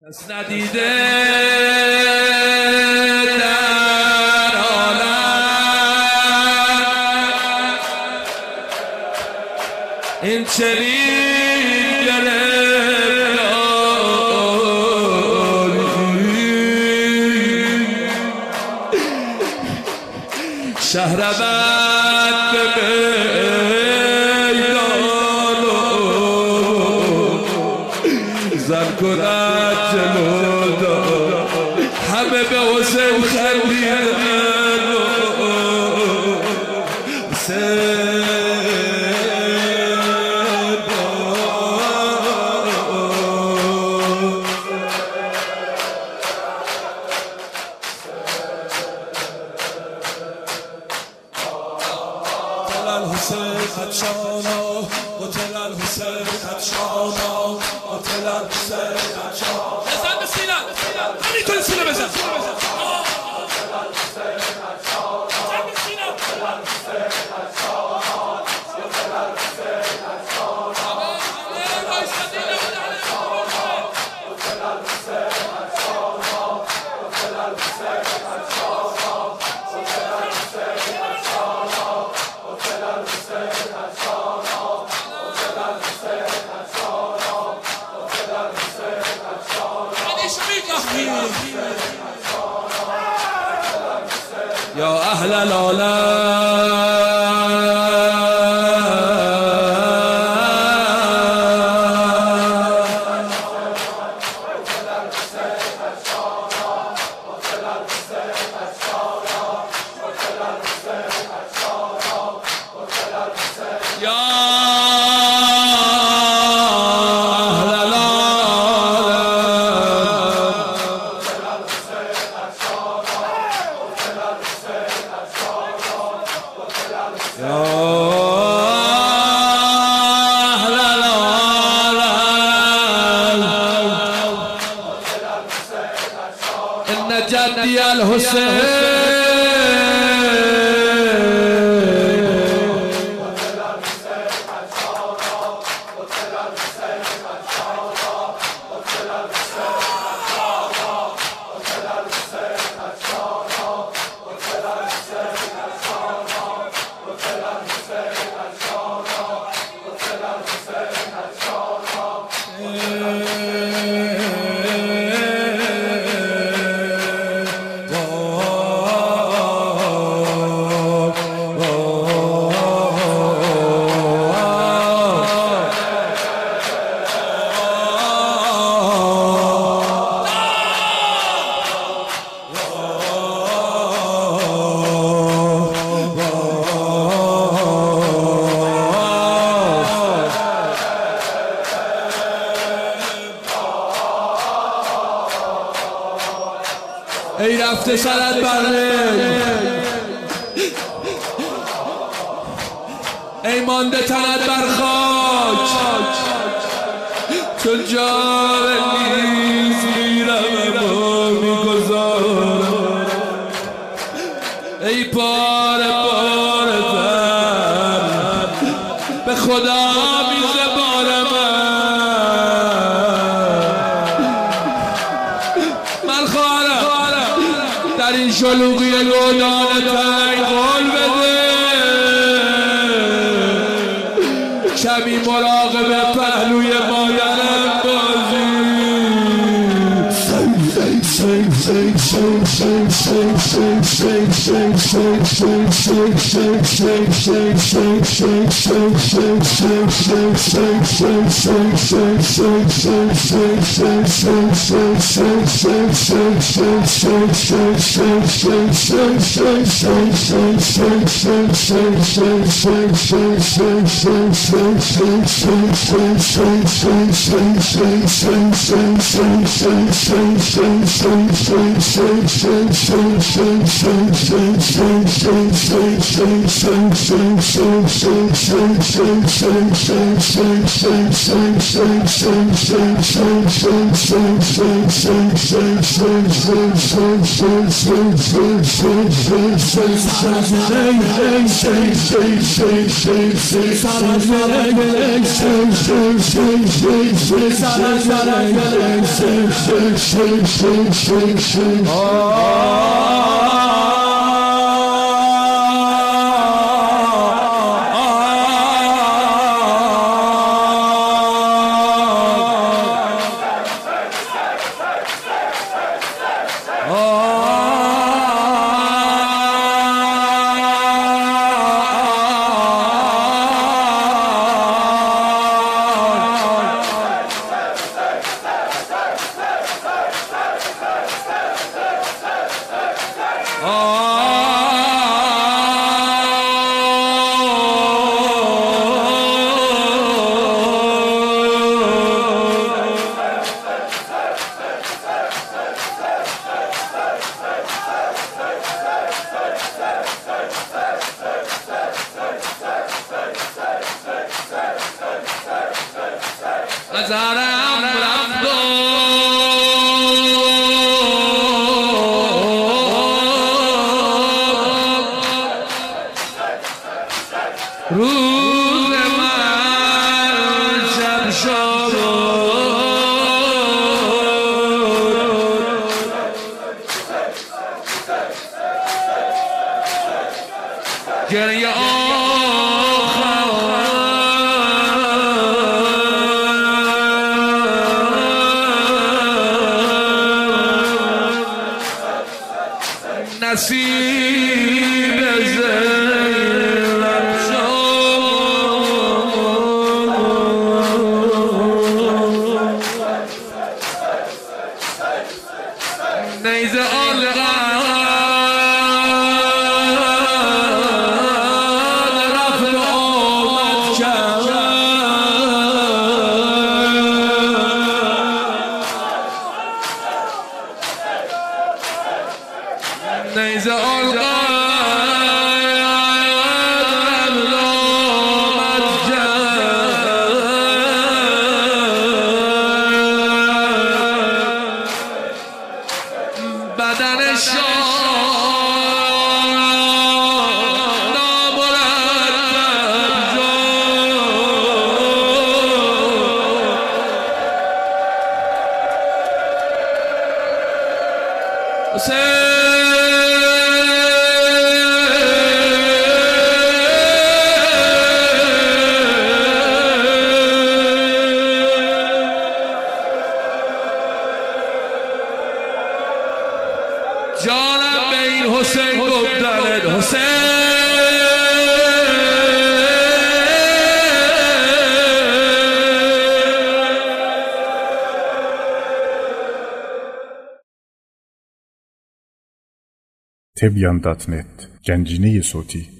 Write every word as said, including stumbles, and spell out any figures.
کس ندیده در عالم این چنین گرفتاری شهربند به میدان زن کند جلو دار همه به حسین خندیدن الحسين قد شانا قتل الحسين قد شانا قتل الحسين قد شانا بزن به سینه همین طور سینه بزن یا اهل العالم إن جدي الحسين ای رفته سرت بره ای مانده تنت بر خاک چون جان نیز میرم اما میگذارم ای پاره پاره تن به خدا میزبانم من خواهرم در این شلوغی گودان تنگ قول بده کمی مراقب پهلوی مادرم بازی Shake, نظرم رفت روز من شب شد گریه نصیب زینب شد نیزه آلغان رفت و آمد کرد نیزه آلغان بدنش نامرتب شد جانم به این حسین گفتند حسین تبیان دات نت گنجینه صوتی